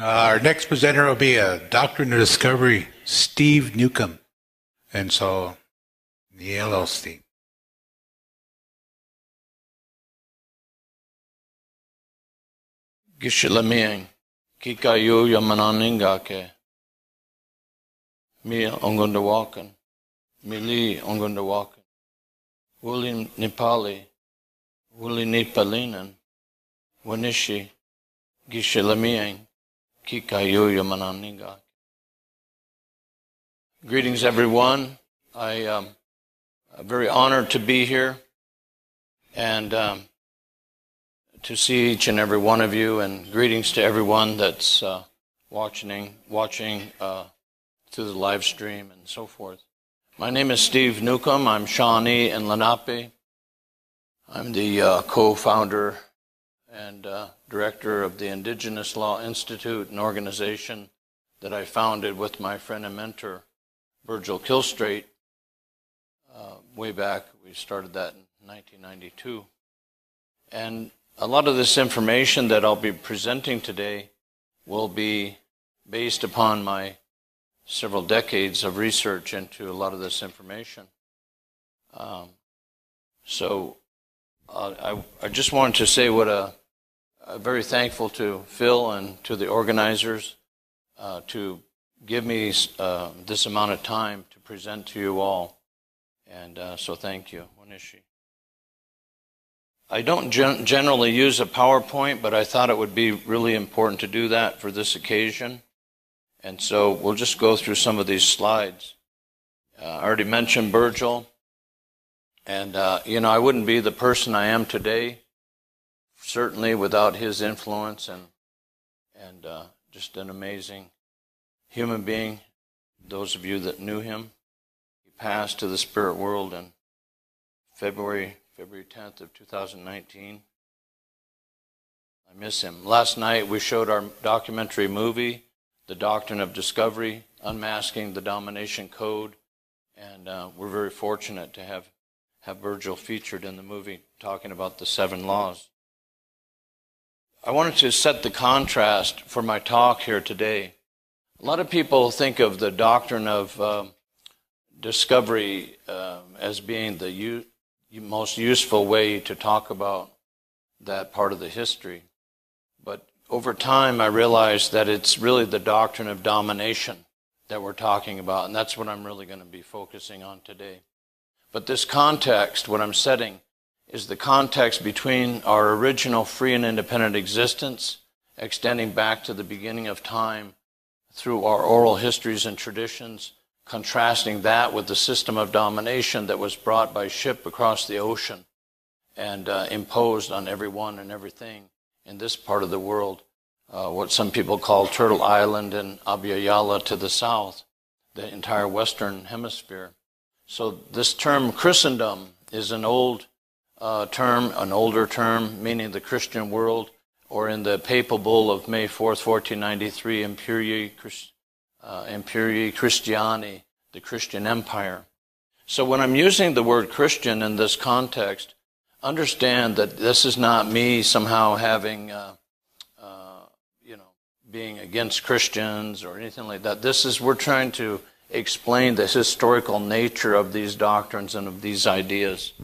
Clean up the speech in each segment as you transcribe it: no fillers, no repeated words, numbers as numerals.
Our next presenter will be a Doctrine of Discovery, Steve Newcomb. And so, Neil Steve. Gishilamiyang kikayu yamananingake mi ongundawakan mili ongundawakan wuli Nepali wuli Nepalinan wanishi Gishilamiyang kikayu yamananingake. Greetings, everyone. I am very honored to be here and to see each and every one of you, and greetings to everyone that's watching through the live stream and so forth. My name is Steve Newcomb. I'm Shawnee and Lenape. I'm the co-founder and director of the Indigenous Law Institute, an organization that I founded with my friend and mentor, Virgil Kilstraight, way back. We started that in 1992. And a lot of this information that I'll be presenting today will be based upon my several decades of research into a lot of this information. So I just wanted to say what I'm very thankful to Phil and to the organizers to give me this amount of time to present to you all. And so thank you, Wanishi. I don't generally use a PowerPoint, but I thought it would be really important to do that for this occasion. And so we'll just go through some of these slides. I already mentioned Virgil. And, I wouldn't be the person I am today, certainly without his influence and just an amazing human being. Those of you that knew him, he passed to the spirit world in February 10th of 2019. I miss him. Last night we showed our documentary movie, The Doctrine of Discovery, Unmasking the Domination Code, and we're very fortunate to have Virgil featured in the movie talking about the 7 laws. I wanted to set the contrast for my talk here today. A lot of people think of the doctrine of discovery as being the most useful way to talk about that part of the history. But over time, I realized that it's really the doctrine of domination that we're talking about, and that's what I'm really going to be focusing on today. But this context, what I'm setting, is the context between our original free and independent existence, extending back to the beginning of time through our oral histories and traditions, contrasting that with the system of domination that was brought by ship across the ocean and imposed on everyone and everything in this part of the world, what some people call Turtle Island and Abya to the south, the entire Western Hemisphere. So this term Christendom is an older term, meaning the Christian world, or in the Papal Bull of May 4th, 1493, Imperii Christiani, the Christian Empire. So when I'm using the word Christian in this context, understand that this is not me somehow having, being against Christians or anything like that. We're trying to explain the historical nature of these doctrines and of these ideas.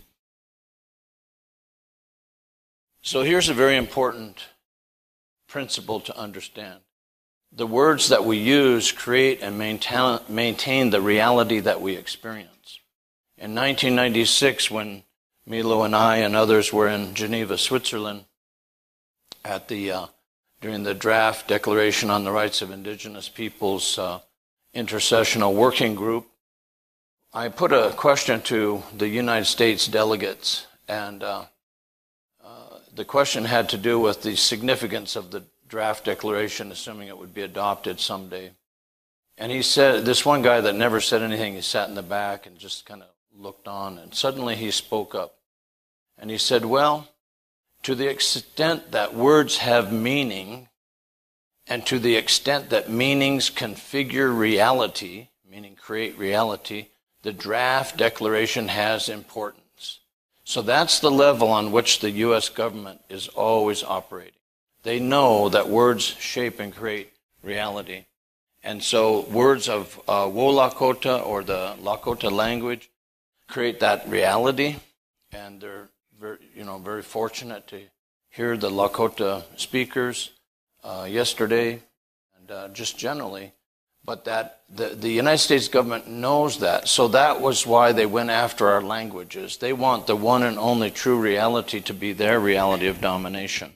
So here's a very important principle to understand. The words that we use create and maintain the reality that we experience. In 1996, when Milo and I and others were in Geneva, Switzerland, at during the draft Declaration on the Rights of Indigenous Peoples intercessional working group, I put a question to the United States delegates, and the question had to do with the significance of the draft declaration, assuming it would be adopted someday. And he said, this one guy that never said anything, he sat in the back and just kind of looked on, and suddenly he spoke up. And he said, well, to the extent that words have meaning, and to the extent that meanings configure reality, meaning create reality, the draft declaration has importance. So that's the level on which the U.S. government is always operating. They know that words shape and create reality. And so words of Wo Lakota, or the Lakota language, create that reality, and they're very fortunate to hear the Lakota speakers yesterday, and just generally. But that the United States government knows that, so that was why they went after our languages. They want the one and only true reality to be their reality of domination.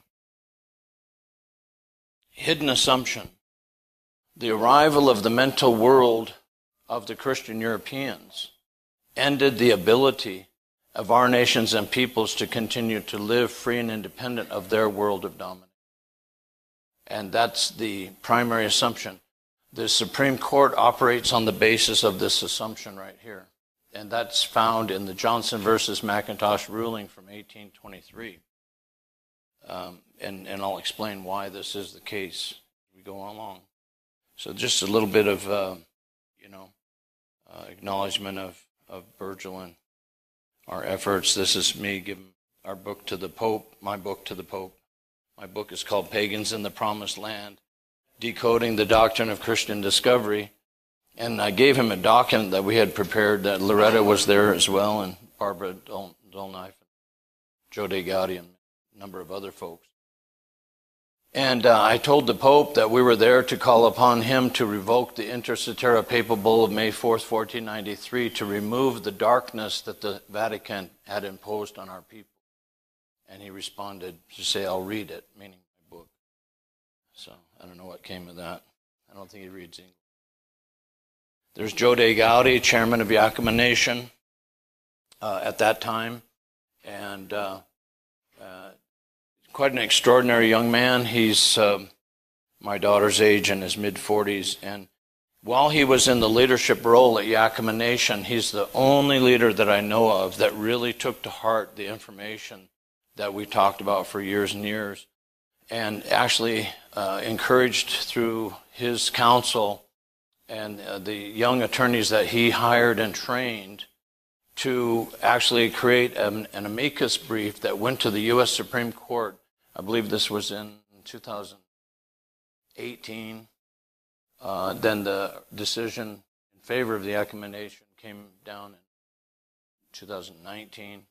Hidden assumption. The arrival of the mental world of the Christian Europeans ended the ability of our nations and peoples to continue to live free and independent of their world of domination. And that's the primary assumption. The Supreme Court operates on the basis of this assumption right here. And that's found in the Johnson versus McIntosh ruling from 1823. And I'll explain why this is the case as we go along. So just a little bit of, acknowledgement of Virgil and our efforts. This is me giving our book to the Pope, my book to the Pope. My book is called Pagans in the Promised Land, Decoding the Doctrine of Christian Discovery. And I gave him a document that we had prepared, that Loretta was there as well, and Barbara Dolknife, Joe De Gaudi, and a number of other folks. And I told the Pope that we were there to call upon him to revoke the Inter Cetera Papal Bull of May 4th, 1493, to remove the darkness that the Vatican had imposed on our people. And he responded to say, I'll read it, meaning my book. So I don't know what came of that. I don't think he reads English. There's Joe De Gaudi, chairman of Yakima Nation at that time, and quite an extraordinary young man. He's my daughter's age, in his mid-40s, and while he was in the leadership role at Yakima Nation, he's the only leader that I know of that really took to heart the information that we talked about for years and years, and actually encouraged through his counsel and the young attorneys that he hired and trained to actually create an amicus brief that went to the U.S. Supreme Court. I believe this was in 2018. Then the decision in favor of the Yakima Nation came down in 2019.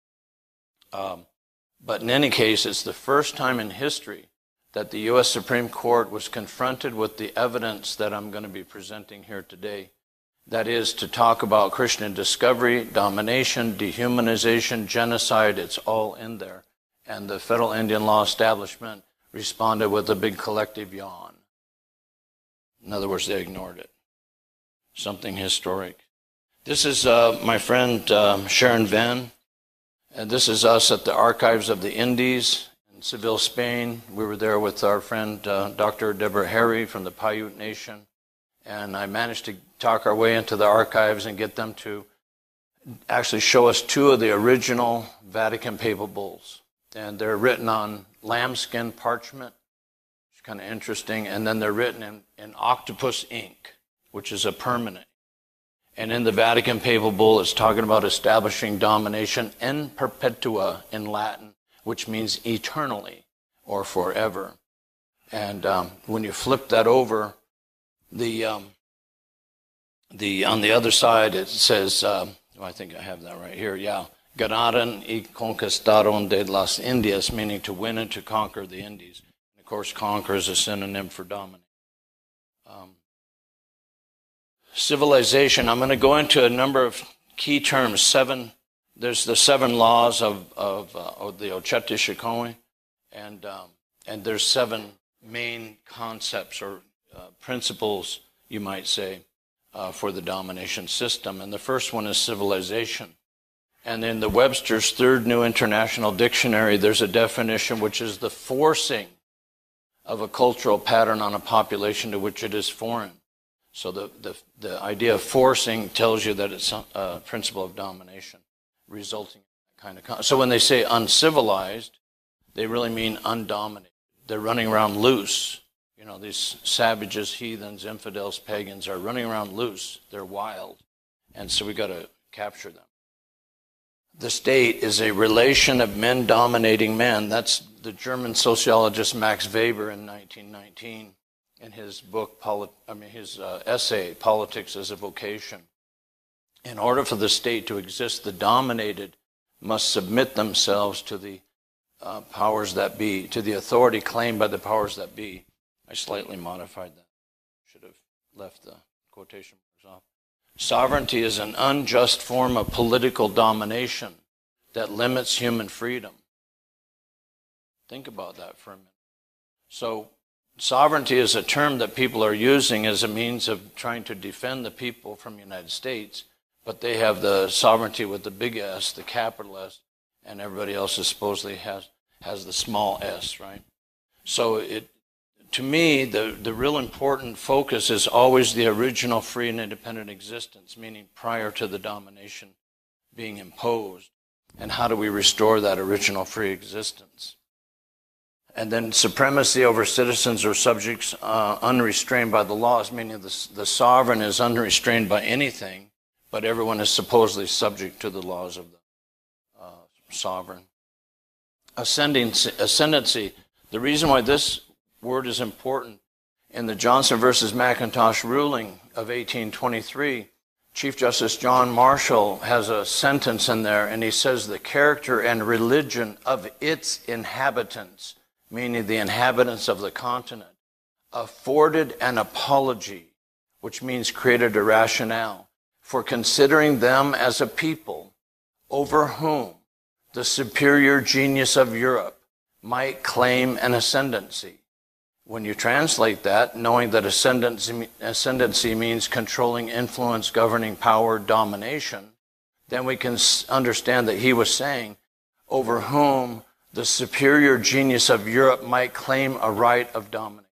But in any case, it's the first time in history that the U.S. Supreme Court was confronted with the evidence that I'm going to be presenting here today. That is, to talk about Christian discovery, domination, dehumanization, genocide. It's all in there. And the federal Indian law establishment responded with a big collective yawn. In other words, they ignored it. Something historic. This is my friend Sharon Venn. And this is us at the Archives of the Indies in Seville, Spain. We were there with our friend Dr. Deborah Harry from the Paiute Nation. And I managed to talk our way into the archives and get them to actually show us two of the original Vatican papal bulls. And they're written on lambskin parchment, which is kind of interesting. And then they're written in octopus ink, which is a permanent. And in the Vatican papal bull, it's talking about establishing domination in perpetua in Latin, which means eternally or forever. And when you flip that over, on the other side, it says, I think I have that right here, yeah. Ganaron y conquistaron de las Indias, meaning to win and to conquer the Indies. And of course, conquer is a synonym for dominate. Civilization, I'm going to go into a number of key terms. There's the 7 laws of the Ocheti Shikoi, and there's 7 main concepts or principles, you might say, for the domination system. And the first one is civilization. And in the Webster's Third New International Dictionary, there's a definition which is the forcing of a cultural pattern on a population to which it is foreign. So the idea of forcing tells you that it's a principle of domination, resulting in that kind of... So when they say uncivilized, they really mean undominated. They're running around loose. You know, these savages, heathens, infidels, pagans are running around loose. They're wild. And so we got to capture them. The state is a relation of men dominating men. That's the German sociologist Max Weber in 1919. in his book, his essay, Politics as a Vocation. In order for the state to exist, the dominated must submit themselves to the powers that be, to the authority claimed by the powers that be. I slightly modified that. Should have left the quotation marks off. Sovereignty is an unjust form of political domination that limits human freedom. Think about that for a minute. So, sovereignty is a term that people are using as a means of trying to defend the people from the United States, but they have the sovereignty with the big S, the capital S, and everybody else is supposedly has the small s, right? So to me, the real important focus is always the original free and independent existence, meaning prior to the domination being imposed. And how do we restore that original free existence? And then supremacy over citizens or subjects unrestrained by the laws, meaning the sovereign is unrestrained by anything, but everyone is supposedly subject to the laws of the sovereign. Ascendancy. The reason why this word is important, in the Johnson versus McIntosh ruling of 1823, Chief Justice John Marshall has a sentence in there, and he says the character and religion of its inhabitants, meaning the inhabitants of the continent, afforded an apology, which means created a rationale, for considering them as a people over whom the superior genius of Europe might claim an ascendancy. When you translate that, knowing that ascendancy means controlling influence, governing power, domination, then we can understand that he was saying over whom the superior genius of Europe might claim a right of domination.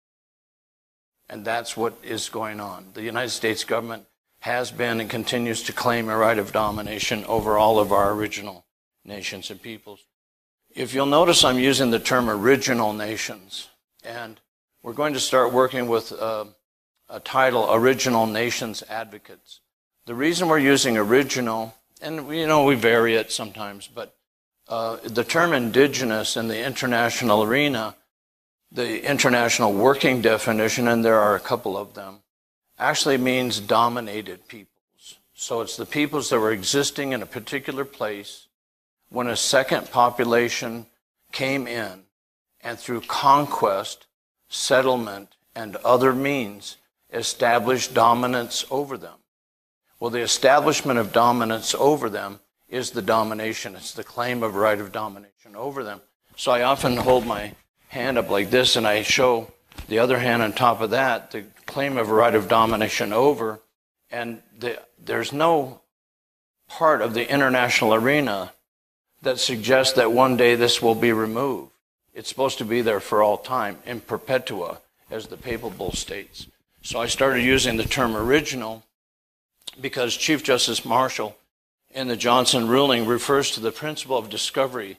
And that's what is going on. The United States government has been and continues to claim a right of domination over all of our original nations and peoples. If you'll notice, I'm using the term original nations, and we're going to start working with a title, Original Nations Advocates. The reason we're using original, and we vary it sometimes, but the term indigenous in the international arena, the international working definition, and there are a couple of them, actually means dominated peoples. So it's the peoples that were existing in a particular place when a second population came in and through conquest, settlement, and other means established dominance over them. Well, the establishment of dominance over them is the domination. It's the claim of right of domination over them. So I often hold my hand up like this, and I show the other hand on top of that, the claim of a right of domination over, and there's no part of the international arena that suggests that one day this will be removed. It's supposed to be there for all time, in perpetua, as the Papal Bull states. So I started using the term original because Chief Justice Marshall in the Johnson ruling refers to the principle of discovery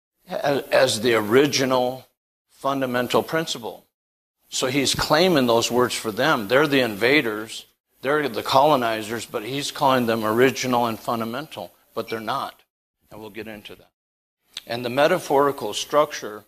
as the original fundamental principle. So he's claiming those words for them. They're the invaders, they're the colonizers, but he's calling them original and fundamental, but they're not. And we'll get into that. And the metaphorical structure,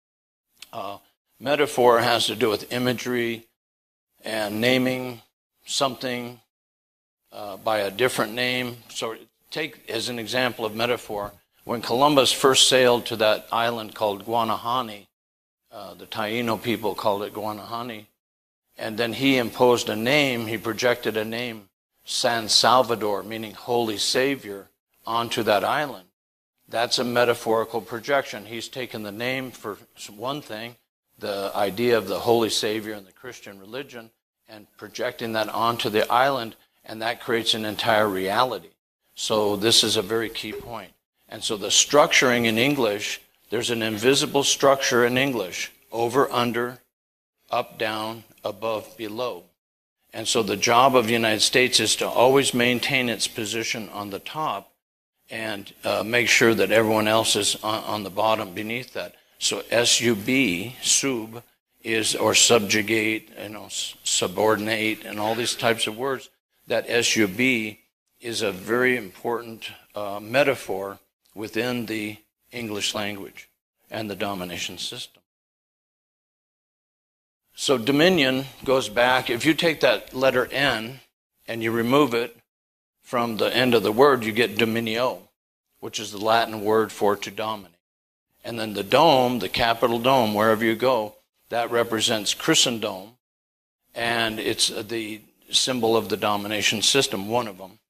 metaphor has to do with imagery and naming something by a different name. So take as an example of metaphor, when Columbus first sailed to that island called Guanahani, the Taino people called it Guanahani, and then he imposed a name, he projected a name, San Salvador, meaning Holy Savior, onto that island. That's a metaphorical projection. He's taken the name for one thing, the idea of the Holy Savior and the Christian religion, and projecting that onto the island, and that creates an entire reality. So this is a very key point. And so the structuring in English, there's an invisible structure in English, over, under, up, down, above, below. And so the job of the United States is to always maintain its position on the top and make sure that everyone else is on the bottom beneath that. So SUB, sub, is, or subjugate, subordinate, and all these types of words. That SUB is a very important metaphor within the English language and the domination system. So dominion goes back, if you take that letter N and you remove it from the end of the word, you get dominio, which is the Latin word for to dominate. And then the dome, the capital dome, wherever you go, that represents Christendom, and it's the symbol of the domination system, one of them.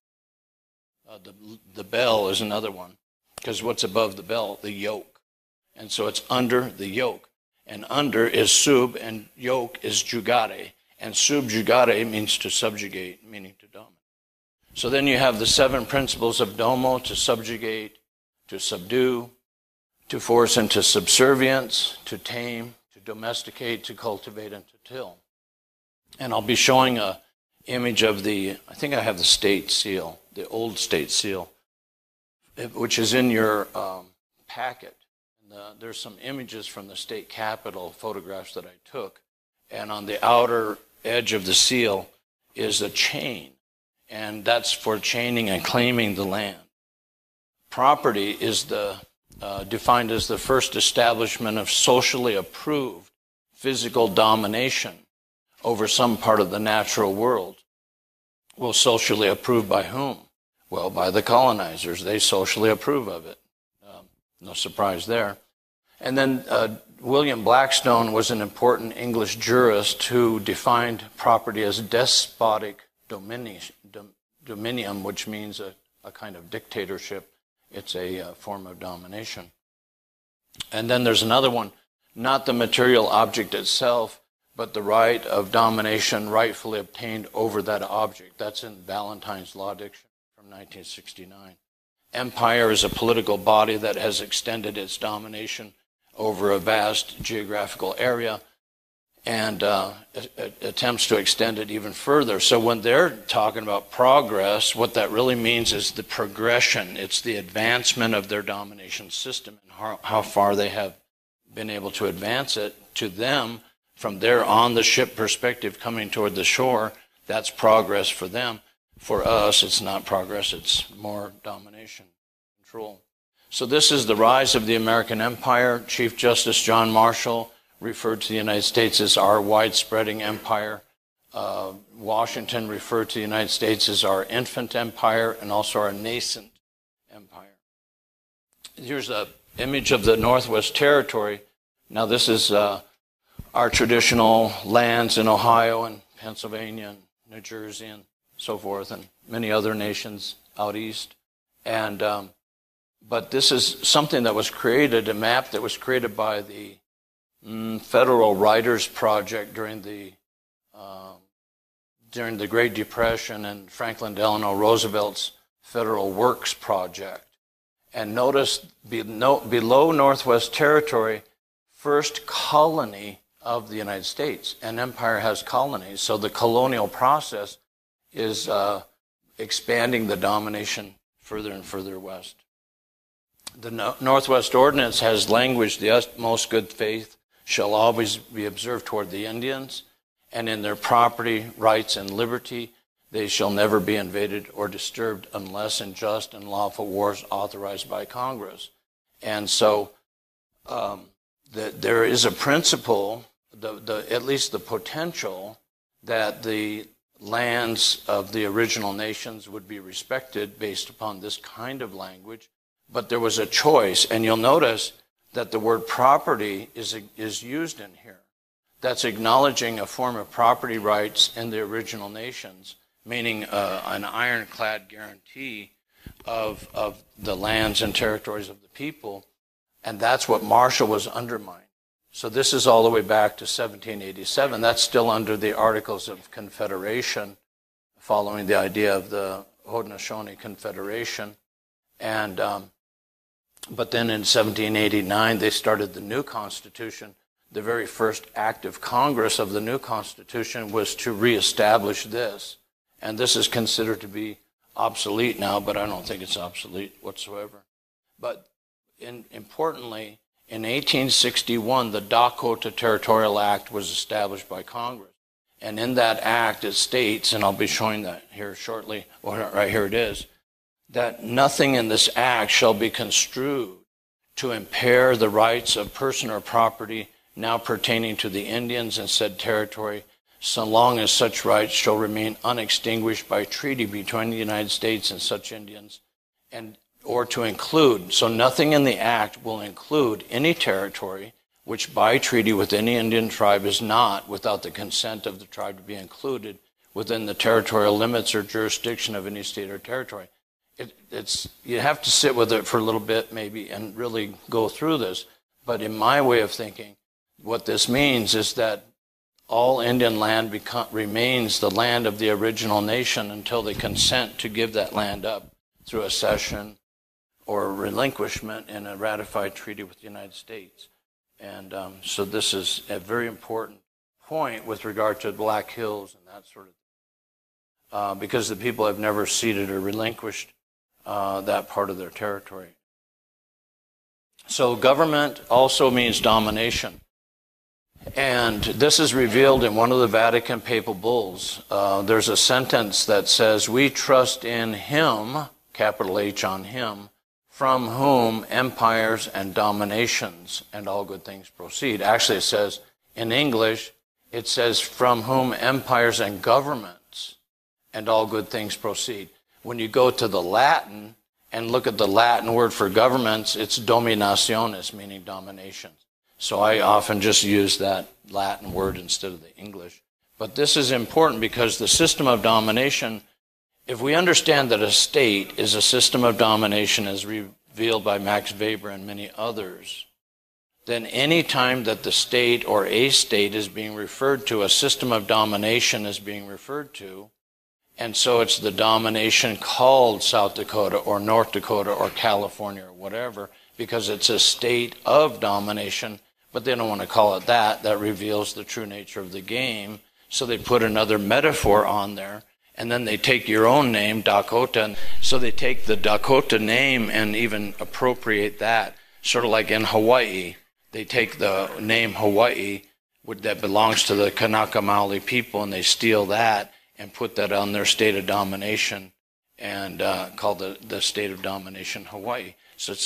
The bell is another one, because what's above the bell? The yoke. And so it's under the yoke. And under is sub, and yoke is jugare. And subjugare means to subjugate, meaning to dominate. So then you have the 7 principles of domo: to subjugate, to subdue, to force into subservience, to tame, to domesticate, to cultivate, and to till. And I'll be showing a image of I think I have the state seal, the old state seal, which is in your packet. And, there's some images from the state capitol, photographs that I took. And on the outer edge of the seal is a chain. And that's for chaining and claiming the land. Property is defined as the first establishment of socially approved physical domination over some part of the natural world. Well, socially approved by whom? Well, by the colonizers. They socially approve of it. No surprise there. And then William Blackstone was an important English jurist who defined property as despotic dominium, which means a kind of dictatorship. It's a form of domination. And then there's another one, not the material object itself, but the right of domination rightfully obtained over that object. That's in Ballantyne's Law Dictionary from 1969. Empire is a political body that has extended its domination over a vast geographical area and attempts to extend it even further. So when they're talking about progress, what that really means is the progression. It's the advancement of their domination system and how far they have been able to advance it to them from their on-the-ship perspective coming toward the shore. That's progress for them. For us, it's not progress, it's more domination, control. So this is the rise of the American empire. Chief Justice John Marshall referred to the United States as our wide-spreading empire. Washington referred to the United States as our infant empire and also our nascent empire. Here's an image of the Northwest Territory. Now this is our traditional lands in Ohio and Pennsylvania and New Jersey and so forth, and many other nations out east. And but this is something that was created, a map that was created by the Federal Writers Project during the Great Depression and Franklin Delano Roosevelt's Federal Works Project. And notice below Northwest Territory, first colony of the United States. An empire has colonies, so the colonial process is expanding the domination further and further west. The Northwest Ordinance has language: the utmost good faith shall always be observed toward the Indians, and in their property, rights, and liberty they shall never be invaded or disturbed unless in just and lawful wars authorized by Congress. And so there is a principle, at least the potential, that the lands of the original nations would be respected based upon this kind of language. But there was a choice, and you'll notice that the word property is used in here. That's acknowledging a form of property rights in the original nations, meaning an ironclad guarantee of the lands and territories of the people, and that's what Marshall was undermining. So this is all the way back to 1787. That's still under the Articles of Confederation, following the idea of the Haudenosaunee Confederation. And but then in 1789, they started the new Constitution. The very first act of Congress of the new Constitution was to reestablish this. And this is considered to be obsolete now, but I don't think it's obsolete whatsoever. But importantly, in 1861, the Dakota Territorial Act was established by Congress. And in that act, it states, and I'll be showing that here shortly, well, right here it is, that nothing in this act shall be construed to impair the rights of person or property now pertaining to the Indians in said territory, so long as such rights shall remain unextinguished by treaty between the United States and such Indians, and or to include, so nothing in the act will include any territory which by treaty with any Indian tribe is not, without the consent of the tribe, to be included within the territorial limits or jurisdiction of any state or territory. It's you have to sit with it for a little bit maybe and really go through this. But in my way of thinking, what this means is that all Indian land remains the land of the original nation until they consent to give that land up through a cession or relinquishment in a ratified treaty with the United States. And so this is a very important point with regard to Black Hills and that sort of thing, because the people have never ceded or relinquished that part of their territory. So government also means domination. And this is revealed in one of the Vatican papal bulls. There's a sentence that says, "We trust in him," capital H on him, "from whom empires and dominations and all good things proceed." Actually, it says, in English, it says, "from whom empires and governments and all good things proceed." When you go to the Latin and look at the Latin word for governments, it's dominationis, meaning dominations. So I often just use that Latin word instead of the English. But this is important because the system of domination, if we understand that a state is a system of domination as revealed by Max Weber and many others, then any time that the state or a state is being referred to, a system of domination is being referred to, and so it's the domination called South Dakota or North Dakota or California or whatever, because it's a state of domination, but they don't want to call it that. That reveals the true nature of the game, so they put another metaphor on there. And then they take your own name, Dakota, and so they take the Dakota name and even appropriate that. Sort of like in Hawaii, they take the name Hawaii that belongs to the Kanaka Maoli people, and they steal that and put that on their state of domination and call the state of domination Hawaii. So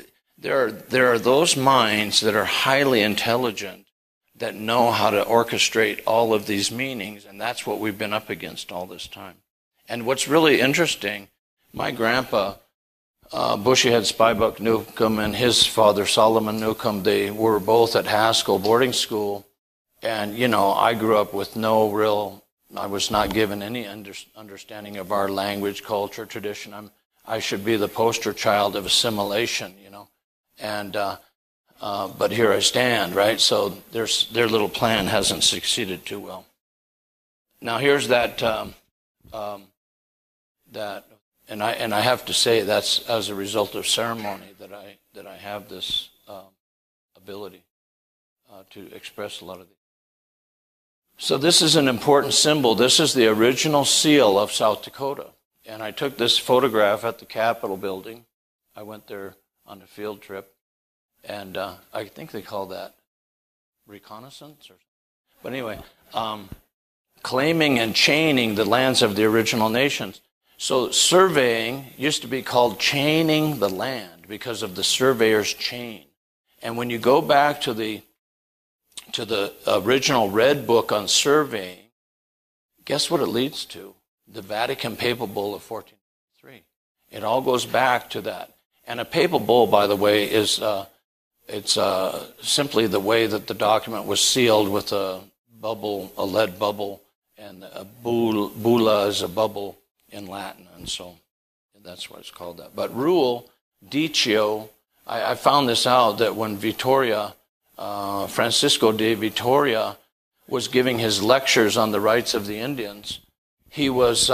there are those minds that are highly intelligent that know how to orchestrate all of these meanings, and that's what we've been up against all this time. And what's really interesting, my grandpa, Bushyhead Spybuck Newcomb, and his father, Solomon Newcomb, they were both at Haskell boarding school, and, you know, I grew up with I was not given any understanding of our language, culture, tradition. I should be the poster child of assimilation, you know, and but here I stand, right? So their little plan hasn't succeeded too well. Now here's that, and I have to say that's as a result of ceremony that I have this ability to express a lot of these. So this is an important symbol. This is the original seal of South Dakota, and I took this photograph at the Capitol building. I went there on a field trip. And I think they call that reconnaissance. But anyway, claiming and chaining the lands of the original nations. So surveying used to be called chaining the land because of the surveyor's chain. And when you go back to the original Red Book on surveying, guess what it leads to? The Vatican Papal Bull of 1403. It all goes back to that. And a papal bull, by the way, is... It's simply the way that the document was sealed with a lead bubble, and a bulla is a bubble in Latin, and so that's why it's called that. But rule, dicio, I found this out that when Francisco de Vitoria was giving his lectures on the rights of the Indians, he was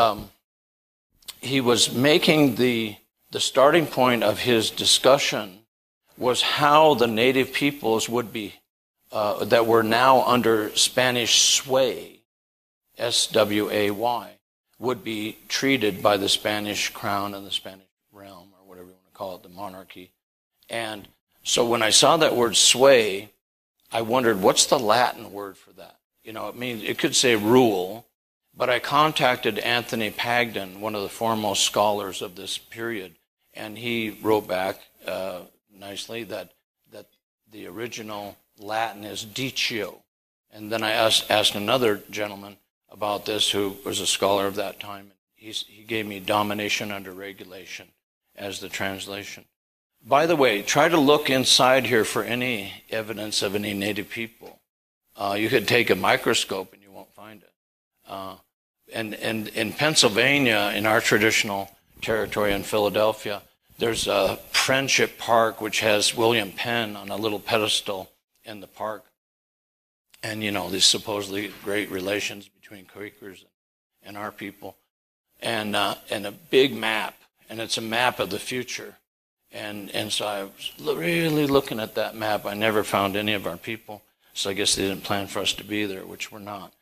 making the starting point of his discussion was how the native peoples would be, that were now under Spanish sway, S-W-A-Y, would be treated by the Spanish crown and the Spanish realm, or whatever you want to call it, the monarchy. And so when I saw that word sway, I wondered, what's the Latin word for that? You know, it could say rule, but I contacted Anthony Pagden, one of the foremost scholars of this period, and he wrote back nicely that the original Latin is dicio. And then I asked another gentleman about this who was a scholar of that time. He gave me domination under regulation as the translation. By the way, try to look inside here for any evidence of any native people. You could take a microscope and you won't find it. And in Pennsylvania, in our traditional territory in Philadelphia, there's a Friendship Park which has William Penn on a little pedestal in the park. And, these supposedly great relations between Quakers and our people. And a big map, and it's a map of the future. And so I was really looking at that map. I never found any of our people, so I guess they didn't plan for us to be there, which we're not,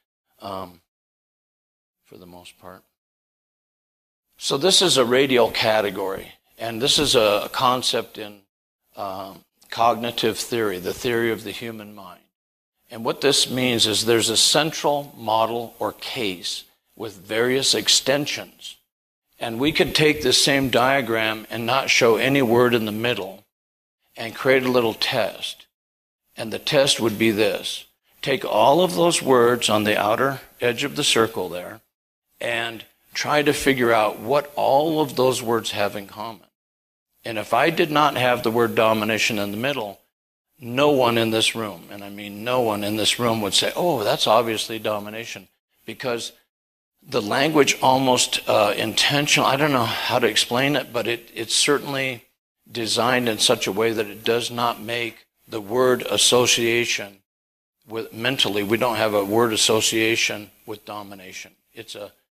for the most part. So this is a radial category, and this is a concept in cognitive theory, the theory of the human mind. And what this means is there's a central model or case with various extensions. And we could take this same diagram and not show any word in the middle and create a little test. And the test would be this. Take all of those words on the outer edge of the circle there and try to figure out what all of those words have in common. And if I did not have the word domination in the middle, no one in this room, and I mean no one in this room, would say, oh, that's obviously domination, because the language almost intentional, I don't know how to explain it, but it's certainly designed in such a way that it does not make the word association with mentally. We don't have a word association with domination. It's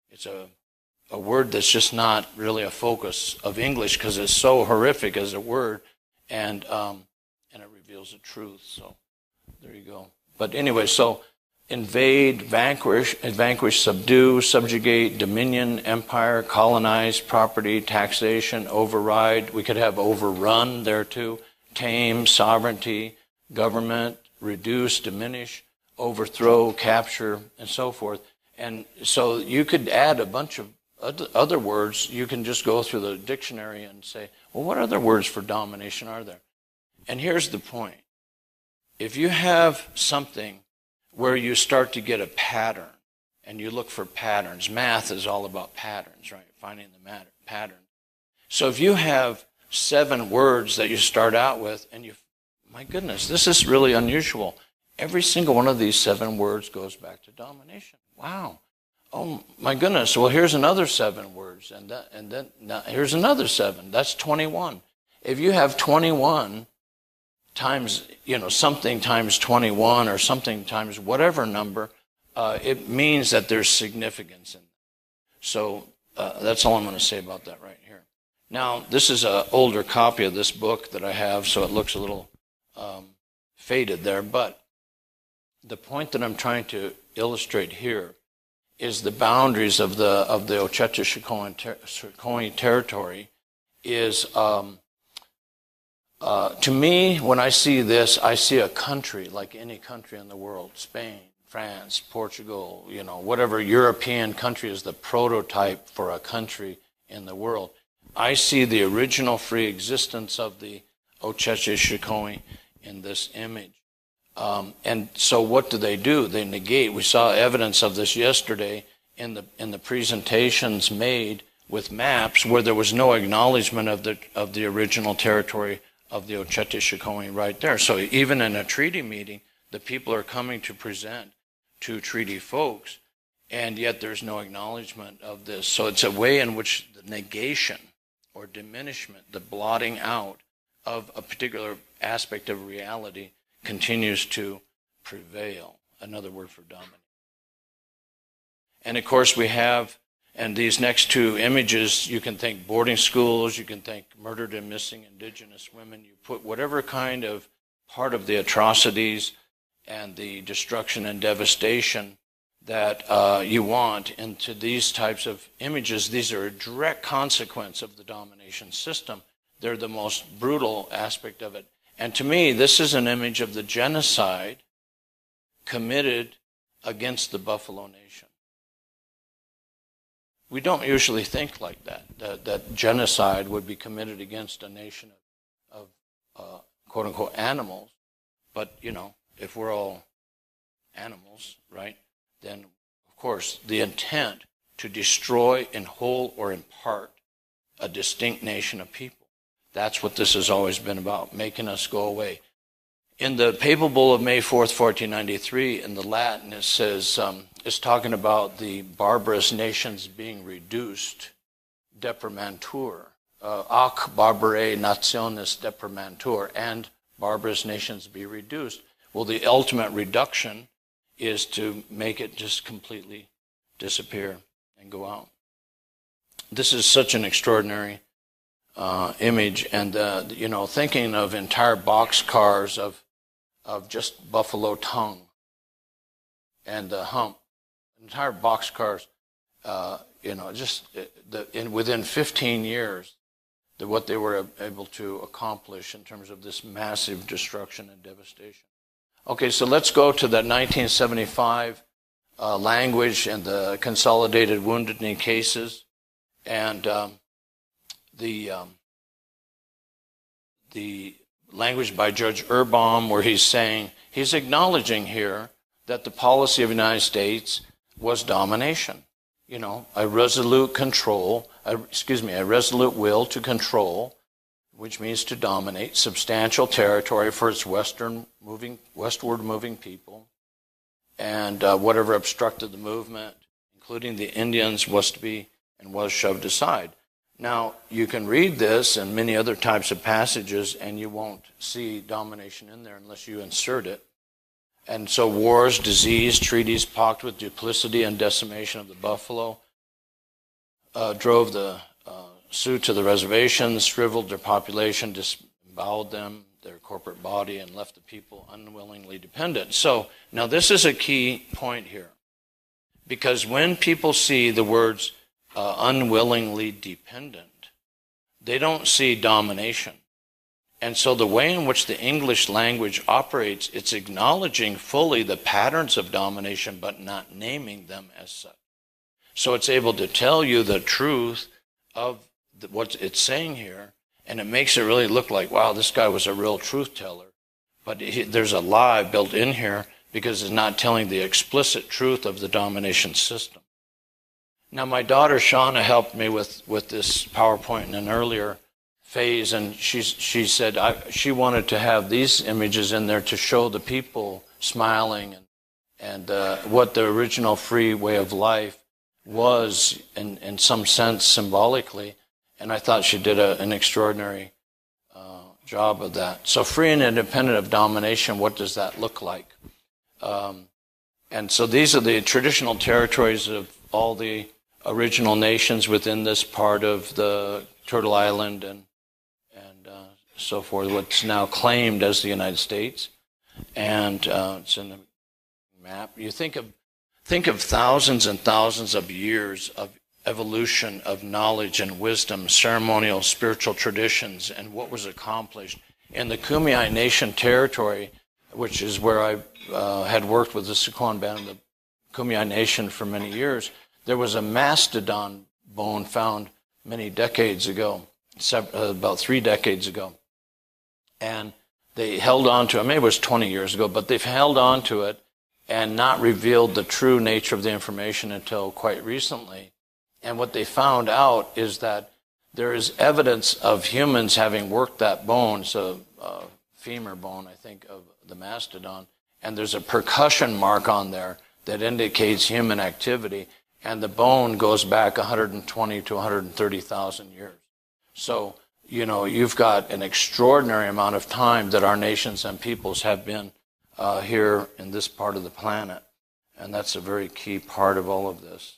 a word that's just not really a focus of English because it's so horrific as a word, and it reveals the truth. So there you go. But anyway, so invade, vanquish, subdue, subjugate, dominion, empire, colonize, property, taxation, override. We could have overrun there too. Tame, sovereignty, government, reduce, diminish, overthrow, capture, and so forth. And so you could add a bunch of other words. You can just go through the dictionary and say, well, what other words for domination are there? And here's the point. If you have something where you start to get a pattern, and you look for patterns. Math is all about patterns, right? Finding the pattern. So if you have 7 words that you start out with, and my goodness, this is really unusual. Every single one of these 7 words goes back to domination. Wow. Oh my goodness. Well, here's another 7 words, and then now here's another 7. That's 21. If you have 21 times, something times 21 or something times whatever number, it means that there's significance in it. So that's all I'm going to say about that right here. Now, this is an older copy of this book that I have, so it looks a little faded there. But the point that I'm trying to illustrate here is the boundaries of the Oceti-Sakowin territory is... to me, when I see this, I see a country like any country in the world, Spain, France, Portugal, whatever European country is the prototype for a country in the world. I see the original free existence of the Oceti-Sakowin in this image. And so what do? They negate. We saw evidence of this yesterday in the presentations made with maps where there was no acknowledgement of the original territory of the Oceti-Sakowin right there. So even in a treaty meeting, the people are coming to present to treaty folks, and yet there's no acknowledgement of this. So it's a way in which the negation or diminishment, the blotting out of a particular aspect of reality continues to prevail. Another word for dominate. And of course we have, and these next 2 images, you can think boarding schools, you can think murdered and missing indigenous women. You put whatever kind of part of the atrocities and the destruction and devastation that you want into these types of images. These are a direct consequence of the domination system. They're the most brutal aspect of it. And to me, this is an image of the genocide committed against the Buffalo Nation. We don't usually think like that genocide would be committed against a nation of quote-unquote animals. But, if we're all animals, right, then, of course, the intent to destroy in whole or in part a distinct nation of people. That's what this has always been about, making us go away. In the Papal Bull of May 4th, 1493, in the Latin, it says, it's talking about the barbarous nations being reduced, deprimantur, ac barbarae nationis deprimantur, and barbarous nations be reduced. Well, the ultimate reduction is to make it just completely disappear and go out. This is such an extraordinary image, and thinking of entire boxcars of just buffalo tongue and the hump, entire boxcars, within 15 years, what they were able to accomplish in terms of this massive destruction and devastation. Okay, so let's go to that 1975 language and the consolidated Wounded Knee cases, and the language by Judge Erbaum, where he's acknowledging here that the policy of the United States was domination. A resolute will to control, which means to dominate substantial territory for its westward moving people, and whatever obstructed the movement, including the Indians, was to be and was shoved aside. Now, you can read this and many other types of passages, and you won't see domination in there unless you insert it. And so wars, disease, treaties pocked with duplicity and decimation of the buffalo drove the Sioux to the reservations, shriveled their population, disemboweled them, their corporate body, and left the people unwillingly dependent. So now this is a key point here, because when people see the words unwillingly dependent, they don't see domination. And so the way in which the English language operates, it's acknowledging fully the patterns of domination, but not naming them as such. So it's able to tell you the truth of what it's saying here, and it makes it really look like, wow, this guy was a real truth teller. But there's a lie built in here because it's not telling the explicit truth of the domination system. Now, my daughter Shauna helped me with this PowerPoint in an earlier phase, and she said she wanted to have these images in there to show the people smiling and what the original free way of life was in some sense symbolically, and I thought she did an extraordinary job of that. So free and independent of domination, what does that look like? And so these are the traditional territories of all the original nations within this part of the Turtle Island and so forth, what's now claimed as the United States. And it's in the map. You think of thousands and thousands of years of evolution of knowledge and wisdom, ceremonial, spiritual traditions, and what was accomplished. In the Kumeyaay Nation territory, which is where I had worked with the Sycuan band of the Kumeyaay Nation for many years, there was a mastodon bone found many decades ago, about 3 decades ago. And they held on to it, maybe it was 20 years ago, but they've held on to it and not revealed the true nature of the information until quite recently. And what they found out is that there is evidence of humans having worked that bone, so femur bone, I think, of the mastodon, and there's a percussion mark on there that indicates human activity, and the bone goes back 120 to 130,000 years. So, you've got an extraordinary amount of time that our nations and peoples have been here in this part of the planet, and that's a very key part of all of this.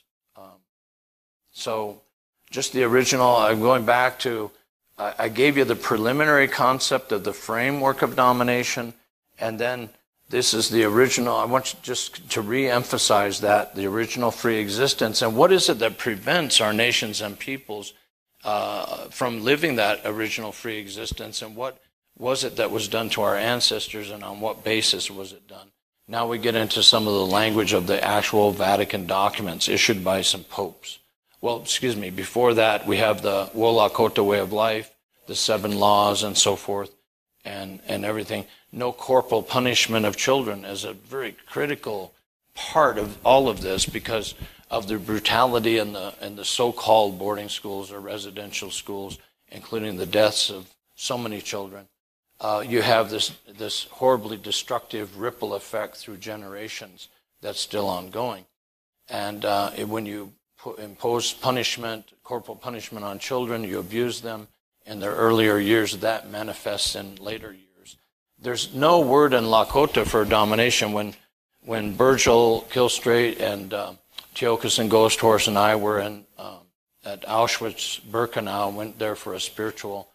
So just the original, I'm going back to, I gave you the preliminary concept of the framework of domination, and then this is the original. I want you just to re-emphasize that, the original free existence, and what is it that prevents our nations and peoples from living that original free existence, and what was it that was done to our ancestors, and on what basis was it done? Now we get into some of the language of the actual Vatican documents issued by some popes. Well, before that, we have the Wola Kota way of life, the 7 laws and so forth, and everything. no corporal punishment of children as a very critical part of all of this because of the brutality in the so-called boarding schools or residential schools, including the deaths of so many children. You have this horribly destructive ripple effect through generations that's still ongoing. And when you impose punishment, corporal punishment on children, you abuse them in their earlier years, that manifests in later years. There's no word in Lakota for domination. When Virgil Gilstraight and Tiokasin Ghost Horse and I were at Auschwitz-Birkenau, went there for a spiritual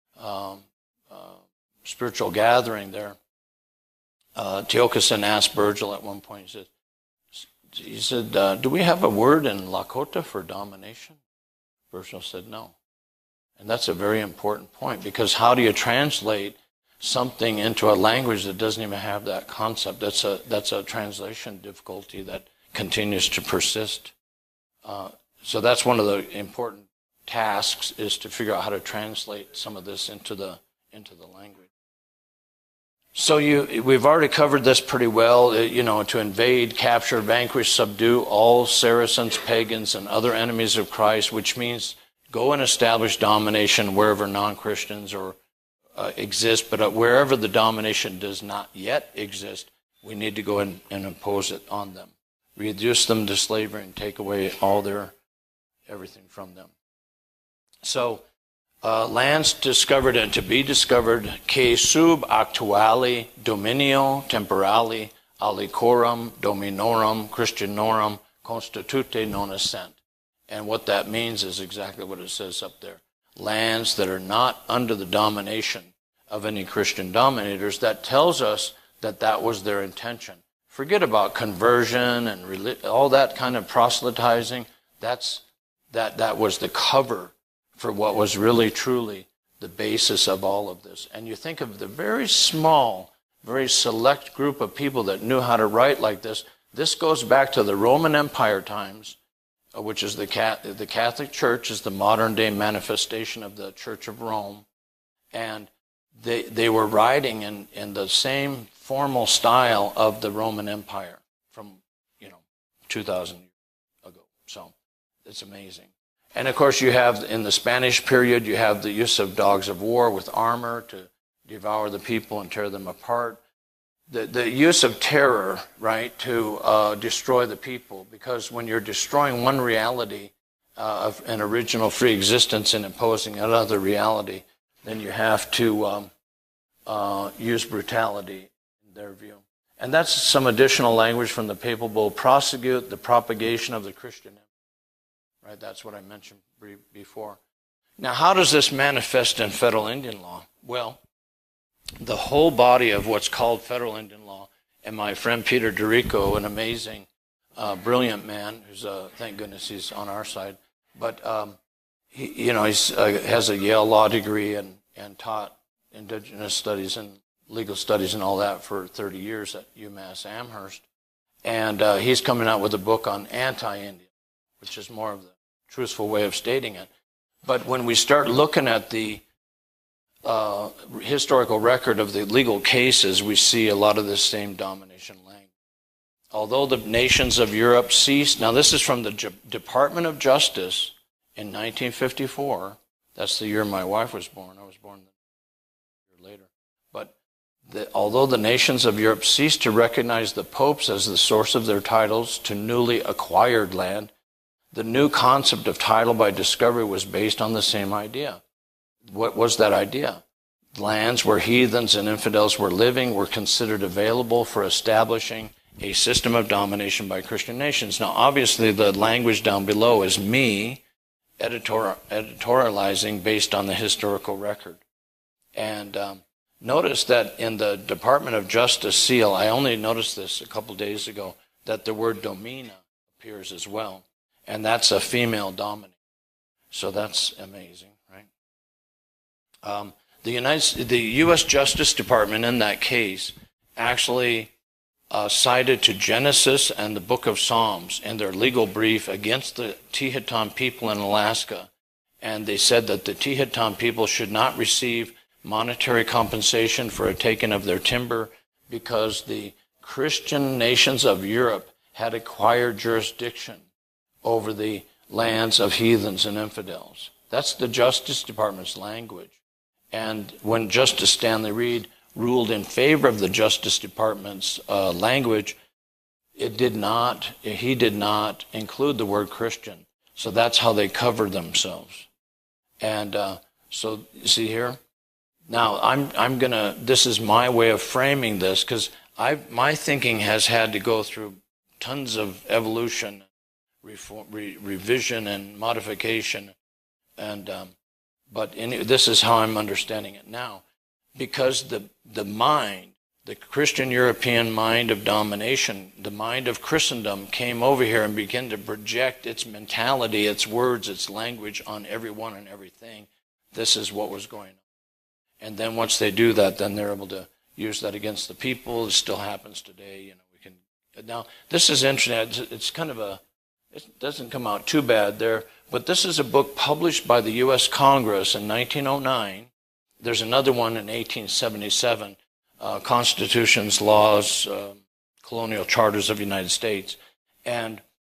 gathering there. Tiokasin asked Virgil at one point, he said, do we have a word in Lakota for domination? Virgil said no. And that's a very important point, because how do you translate something into a language that doesn't even have that concept? That's a translation difficulty that continues to persist. So that's one of the important tasks, is to figure out how to translate some of this into the language. So we've already covered this pretty well. To invade, capture, vanquish, subdue all Saracens, pagans, and other enemies of Christ, which means go and establish domination wherever non-Christians exist, but wherever the domination does not yet exist, we need to go and impose it on them. Reduce them to slavery and take away all everything from them. So, lands discovered and to be discovered, que sub actuali dominio temporali alicorum dominorum Christianorum constitute non essent. And what that means is exactly what it says up there. Lands that are not under the domination of any Christian dominators. That tells us that was their intention. Forget about conversion and all that kind of proselytizing. That was the cover for what was really truly the basis of all of this. And you think of the very small, very select group of people that knew how to write like this. This goes back to the Roman Empire times, which is the Catholic Church is the modern day manifestation of the Church of Rome. And they were writing in the same formal style of the Roman Empire from 2,000 years ago. So it's amazing. And of course you have, in the Spanish period, you have the use of dogs of war with armor to devour the people and tear them apart. The use of terror, right, to destroy the people, because when you're destroying one reality of an original free existence and imposing another reality, then you have to use brutality in their view. And that's some additional language from the Papal Bull, prosecute the propagation of the Christian empire. Right, that's what I mentioned before. Now, how does this manifest in federal Indian law? Well, the whole body of what's called federal Indian law, and my friend Peter Dorico, an amazing, brilliant man, who's thank goodness he's on our side, but he has a Yale law degree and taught indigenous studies and legal studies and all that for 30 years at UMass Amherst, and he's coming out with a book on anti-Indian, which is more of the truthful way of stating it. But when we start looking at the historical record of the legal cases, we see a lot of the same domination language. Although the nations of Europe ceased, now this is from the Department of Justice in 1954. That's the year my wife was born. I was born a year later. But although the nations of Europe ceased to recognize the popes as the source of their titles to newly acquired land, the new concept of title by discovery was based on the same idea. What was that idea? Lands where heathens and infidels were living were considered available for establishing a system of domination by Christian nations. Now, obviously, the language down below is me editorializing based on the historical record. And notice that in the Department of Justice seal, I only noticed this a couple days ago, that the word domina appears as well. And that's a female dominant. So that's amazing, right? The U.S. Justice Department in that case actually cited to Genesis and the Book of Psalms in their legal brief against the Tehitan people in Alaska. And they said that the Tehitan people should not receive monetary compensation for a taking of their timber because the Christian nations of Europe had acquired jurisdiction over the lands of heathens and infidels. That's the Justice Department's language. And when Justice Stanley Reed ruled in favor of the Justice Department's language, he did not include the word Christian. So that's how they covered themselves. And so you see here. Now I'm gonna. This is my way of framing this because my thinking has had to go through tons of evolution, revision, and modification, and this is how I'm understanding it now, because the mind. The Christian European mind of domination, the mind of Christendom, came over here and began to project its mentality, its words, its language on everyone and everything. This is what was going on. And then once they do that, then they're able to use that against the people. It still happens today. Now, this is interesting. It's kind of it doesn't come out too bad there, but this is a book published by the U.S. Congress in 1909. There's another one in 1877. Constitutions, laws, colonial charters of the United States. And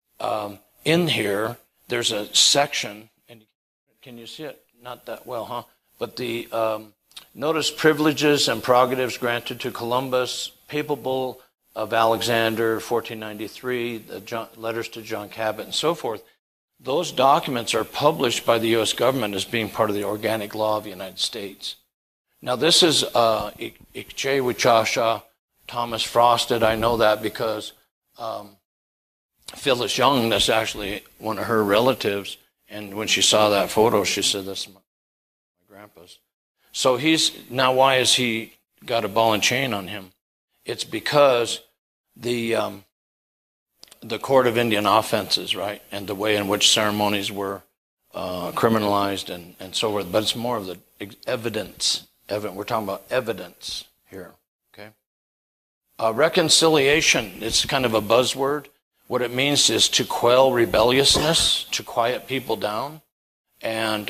in here, there's a section, and can you see it? Not that well, huh? But the notice privileges and prerogatives granted to Columbus, Papal Bull of Alexander, 1493, the letters to John Cabot, and so forth. Those documents are published by the U.S. government as being part of the organic law of the United States. Now, this is Ikche-Wichasha, Thomas Frosted. I know that because Phyllis Young, that's actually one of her relatives, and when she saw that photo, she said, "That's my grandpa's." So now why has he got a ball and chain on him? It's because the Court of Indian Offenses, right, and the way in which ceremonies were criminalized and so forth, but it's more of the evidence. We're talking about evidence here, okay? Reconciliation, it's kind of a buzzword. What it means is to quell rebelliousness, to quiet people down. And,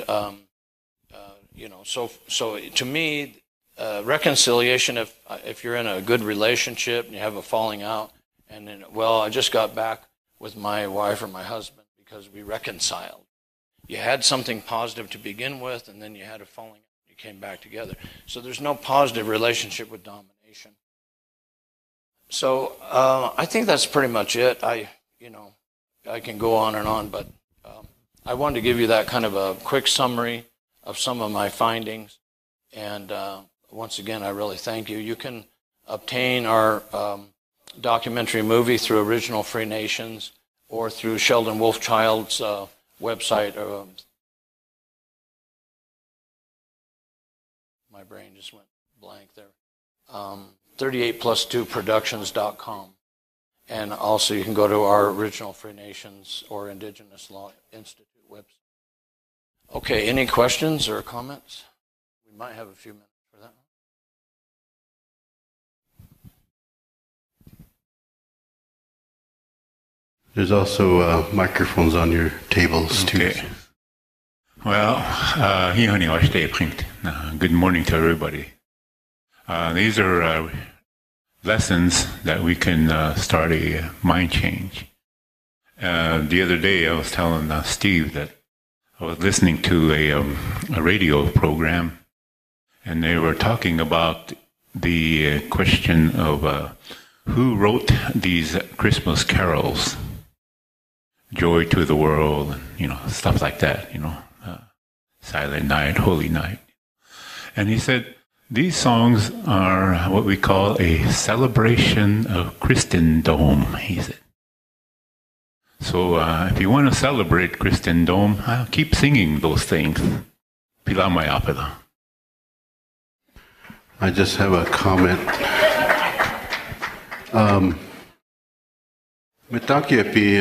so to me, reconciliation, if you're in a good relationship and you have a falling out, and then, I just got back with my wife or my husband because we reconciled. You had something positive to begin with, and then you had a falling out. Came back together. So there's no positive relationship with domination. So I think that's pretty much it. I can go on and on, but I wanted to give you that kind of a quick summary of some of my findings. And once again, I really thank you. You can obtain our documentary movie through Original Free Nations or through Sheldon Wolfchild's website. My brain just went blank there. 38plus2productions.com. And also you can go to our Original Free Nations or Indigenous Law Institute website. Okay, any questions or comments? We might have a few minutes for that. There's also microphones on your tables too. Okay. Well, good morning to everybody. These are lessons that we can start a mind change. The other day I was telling Steve that I was listening to a radio program, and they were talking about the question of who wrote these Christmas carols, Joy to the World, stuff like that, Silent Night, Holy Night. And he said, these songs are what we call a celebration of Christendom, he said. So if you want to celebrate Christendom, keep singing those things. Pila Mayapila. I just have a comment. Mitakiapi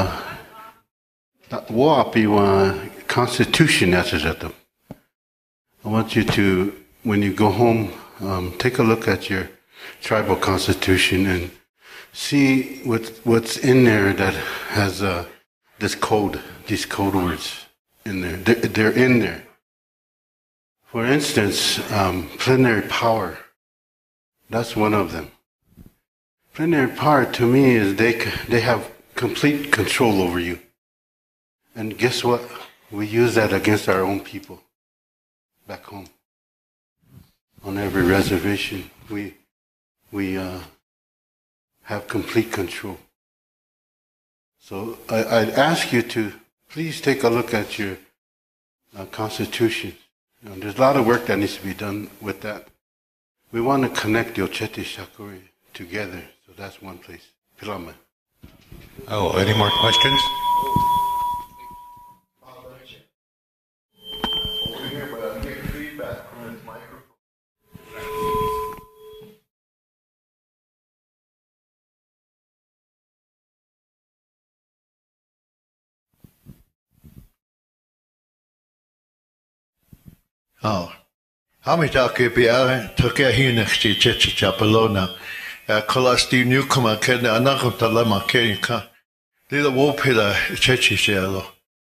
Wapi wa Constitution. I want you to, when you go home, take a look at your tribal constitution and see what's in there that has these code words in there. They're in there For instance, plenary power. That's one of them. Plenary power to me is they have complete control over you. And guess what? We use that against our own people back home. On every reservation, we have complete control. So I'd ask you to please take a look at your constitution. There's a lot of work that needs to be done with that. We want to connect Yochete Shakuri together, so that's one place. Pilama. Oh, any more questions? Over here, but I'm getting feedback from this microphone. Oh, how many talk biara took a hinexti chapelona? Kola Steve Newcomb can anagotalama kenka. Lila wopila chechichelo.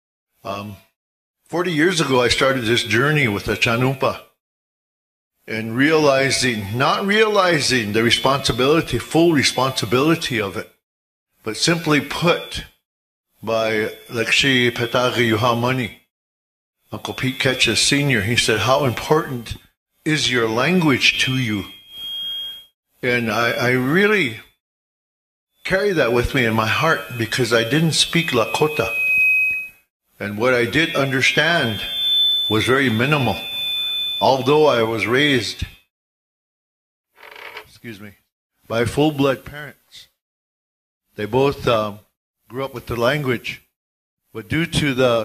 40 years ago, I started this journey with the Chanumpa and not realizing the responsibility, full responsibility of it, but simply put by Lakshi Patagi Yuhamani, Uncle Pete Ketchum Sr., he said, how important is your language to you? And I really carry that with me in my heart because I didn't speak Lakota. And what I did understand was very minimal. Although I was raised, by full-blood parents. They both grew up with the language. But due to the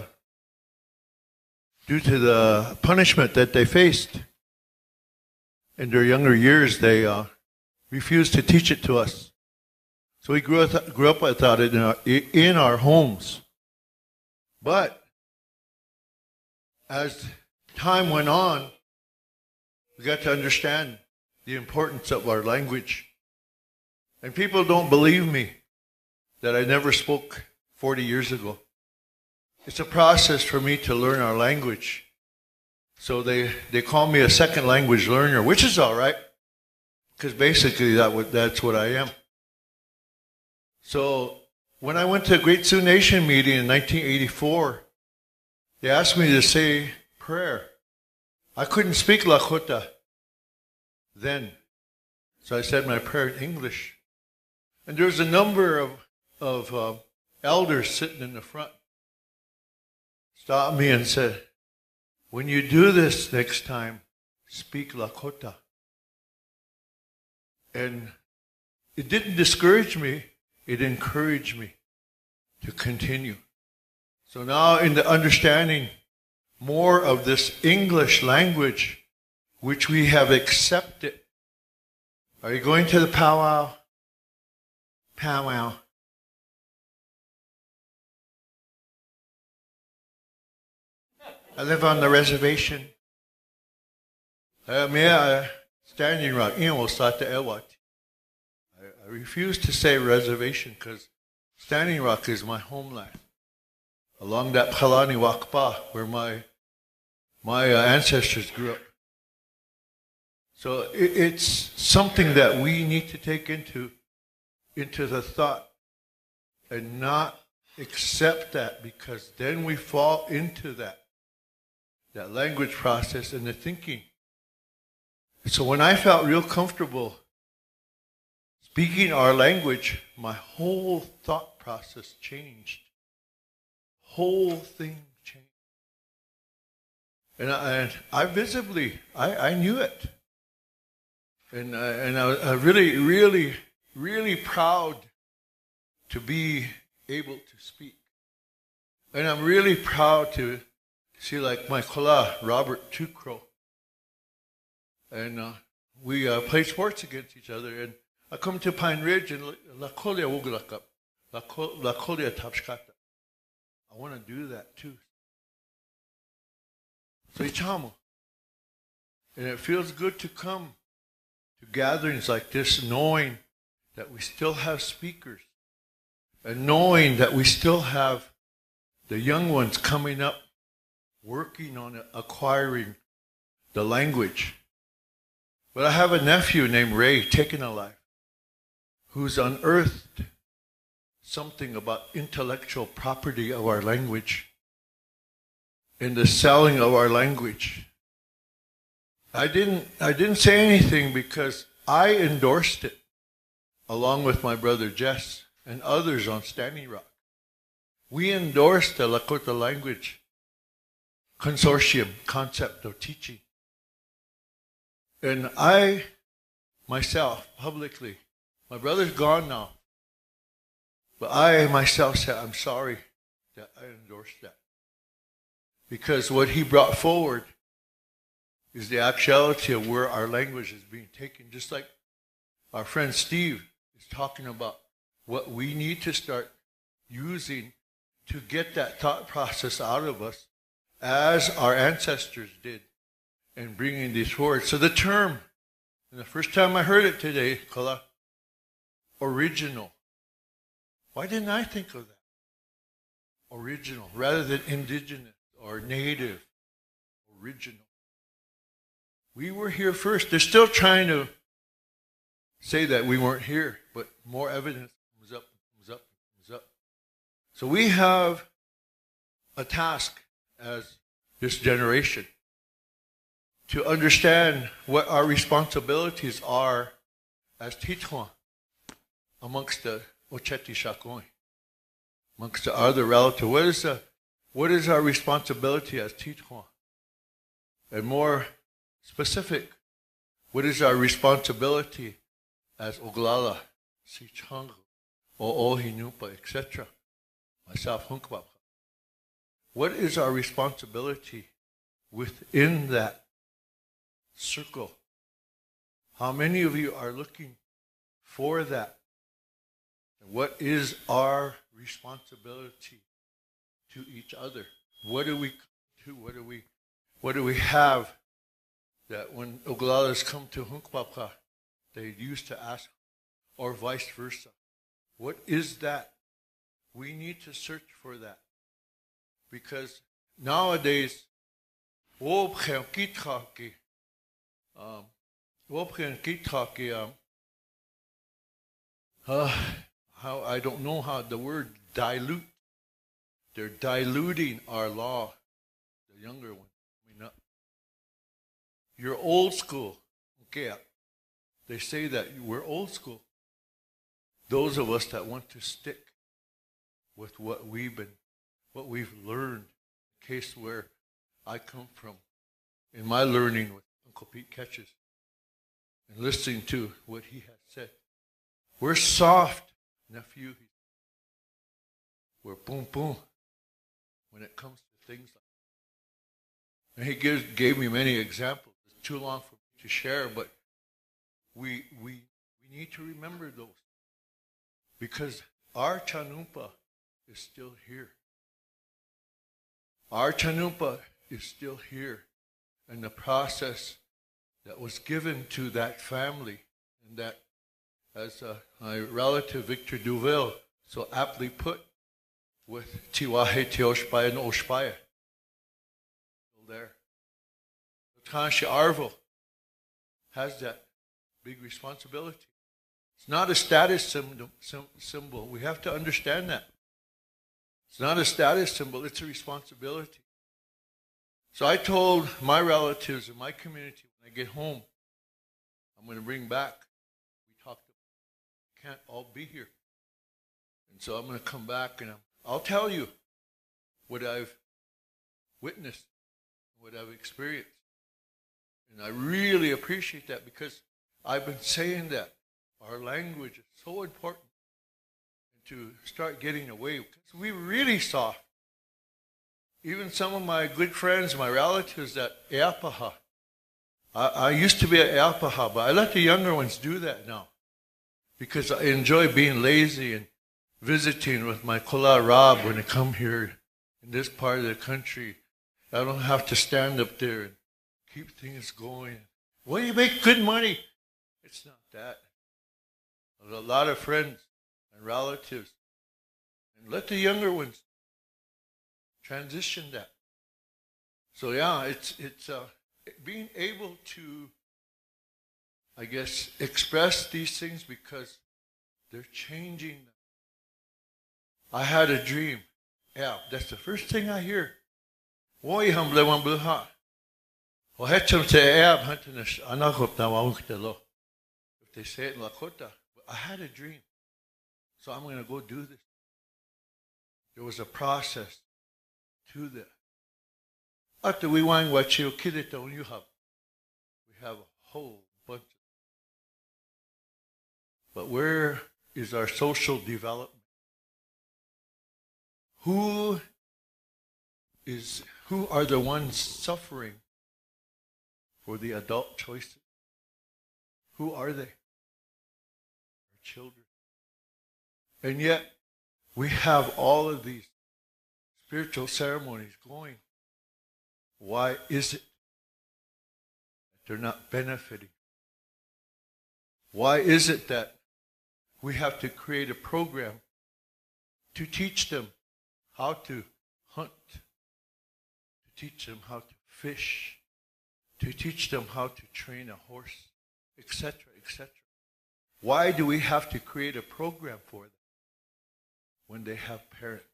punishment that they faced in their younger years, they refused to teach it to us. So we grew up without it in our homes. But as time went on, we got to understand the importance of our language. And people don't believe me that I never spoke 40 years ago. It's a process for me to learn our language. So they call me a second language learner, which is all right, because basically that's what I am. So when I went to a Great Sioux Nation meeting in 1984, they asked me to say prayer. I couldn't speak Lakota then, so I said my prayer in English. And there's a number of elders sitting in the front. Stopped me and said, when you do this next time, speak Lakota. And it didn't discourage me, it encouraged me to continue. So now in the understanding more of this English language, which we have accepted. Are you going to the powwow? Powwow. I live on the reservation. Standing Rock, I refuse to say reservation because Standing Rock is my homeland. Along that Kalani Wakpa, where my ancestors grew up. So it's something that we need to take into the thought and not accept that, because then we fall into that language process and the thinking. So when I felt real comfortable speaking our language, my whole thought process changed. Whole thing changed. And I visibly, I knew it. And I was really, really, really proud to be able to speak. And I'm really proud to see like my kola, Robert Tukro. And we play sports against each other. And I come to Pine Ridge and La Colia Wugulakap, La Colia Tapshkata. I want to do that too. So Ichamo. And it feels good to come to gatherings like this, knowing that we still have speakers, and knowing that we still have the young ones coming up, working on acquiring the language. But I have a nephew named Ray Takenalive who's unearthed something about intellectual property of our language and the selling of our language. I didn't say anything because I endorsed it along with my brother Jess and others on Standing Rock. We endorsed the Lakota language consortium concept of teaching. And I, myself, publicly, my brother's gone now, but I myself said, I'm sorry that I endorsed that. Because what he brought forward is the actuality of where our language is being taken. Just like our friend Steve is talking about what we need to start using to get that thought process out of us as our ancestors did and bringing this forward. So the term, and the first time I heard it today, Kala, original. Why didn't I think of that? Original, rather than indigenous or native. Original. We were here first. They're still trying to say that we weren't here, but more evidence comes up, comes up, comes up. So we have a task as this generation to understand what our responsibilities are as Titwan amongst the Ocheti Shakoi, amongst the other relatives. What is our responsibility as Titwan? And more specific, what is our responsibility as Oglala, Sichanga, O'Ohinupa, etc.? Myself, Hunkpapa. What is our responsibility within that circle? How many of you are looking for that? And what is our responsibility to each other? What do we do? What do we have that when Oglalas come to Hunkpapa, they used to ask, or vice versa? What is that? We need to search for that. Because nowadays, how I don't know how the word dilute. They're diluting our law. The younger one. You're old school. Okay. They say that we're old school. Those of us that want to stick with what we've learned. The case where I come from, in my learning with Uncle Pete Catches, and listening to what he has said. We're soft, nephew. We're boom boom when it comes to things like that. And he gave me many examples. It's too long for me to share, but we need to remember those. Because our Chanunpa is still here. Our Chanunpa is still here. And the process that was given to that family, and that, as my relative Victor Duville so aptly put, with Tiwahe Teoshpaya and Oshpaya. Still there. Tansha Arvo has that big responsibility. It's not a status symbol. We have to understand that. It's not a status symbol, it's a responsibility. So I told my relatives in my community, when I get home, I'm going to bring back, we talked about, we can't all be here. And so I'm going to come back and I'll tell you what I've witnessed, what I've experienced. And I really appreciate that because I've been saying that our language is so important. And to start getting away, because we really soft. Even some of my good friends, my relatives at Eapaha. I used to be at Eapaha, but I let the younger ones do that now. Because I enjoy being lazy and visiting with my Kola Rob when they come here in this part of the country. I don't have to stand up there and keep things going. Well, you make good money. It's not that. There's a lot of friends and relatives. And let the younger ones transition that. So yeah, it's being able to, I guess, express these things because they're changing. I had a dream. Yeah, that's the first thing I hear. If they say it in Lakota, I had a dream. So I'm going to go do this. There was a process to that. After we wang what you kid it on you have. We have a whole bunch of. But where is our social development? Who are the ones suffering for the adult choices? Who are they? Our children. And yet, we have all of these spiritual ceremonies going. Why is it that they're not benefiting? Why is it that we have to create a program to teach them how to hunt, to teach them how to fish, to teach them how to train a horse, etc., etc.? Why do we have to create a program for them when they have parents?